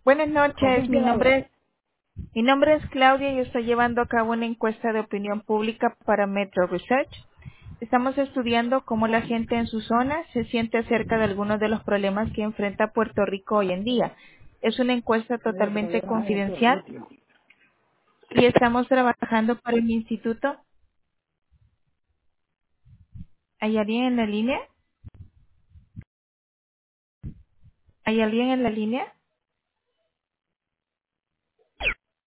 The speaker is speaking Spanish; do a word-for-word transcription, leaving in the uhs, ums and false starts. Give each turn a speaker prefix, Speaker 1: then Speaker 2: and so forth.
Speaker 1: Buenas
Speaker 2: ¿Con
Speaker 1: noches,
Speaker 2: quién
Speaker 1: mi
Speaker 2: quiero
Speaker 1: nombre
Speaker 2: hablar?
Speaker 1: es, mi nombre es Claudia y estoy llevando a cabo una encuesta de opinión pública para Metro Research. Estamos estudiando cómo la gente en su zona se siente acerca de algunos de los problemas que enfrenta Puerto Rico hoy en día. Es una encuesta
Speaker 2: Mira, pero
Speaker 1: totalmente
Speaker 2: yo trabajo en el
Speaker 1: confidencial
Speaker 2: metro.
Speaker 1: y estamos trabajando para el instituto. ¿Hay alguien en la línea? ¿Hay alguien en la línea?